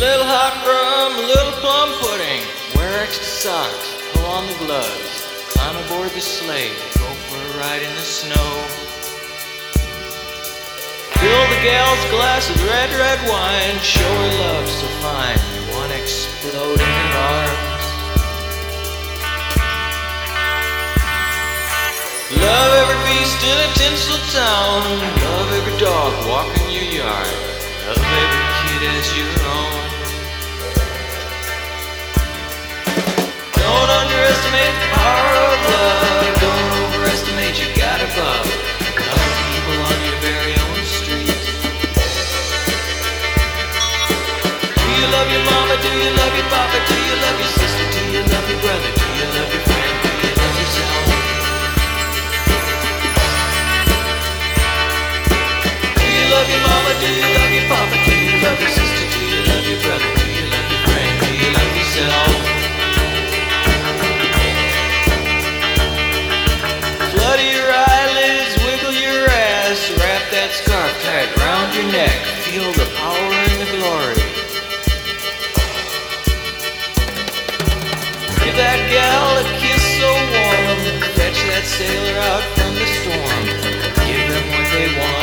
little hot rum, a little plum pudding. Wear extra socks, pull on the gloves. Climb aboard the sleigh, go for a ride in the snow. Fill the gal's glass with red, red wine. Show her love so fine, you wanna explode in her arms. Love every beast in a tinsel town. Love every dog walking your yard. Love every kid as your own. Don't underestimate the power of love. Don't overestimate your God above. Love people on your very own street. Do you love your mama? Do you love your papa? Do you love your sister? Do you love your brother? Do you love your friend? Do you love yourself? Do you love your mama? Do you love your papa? Do you love your sister? Do you love your brother? Do you love your friend? Do you love yourself? Flutter your eyelids, wiggle your ass. Wrap that scarf tight round your neck. Feel the power and the glory. Give that gal a kiss so warm. Fetch that sailor out from the storm. Give them what they want.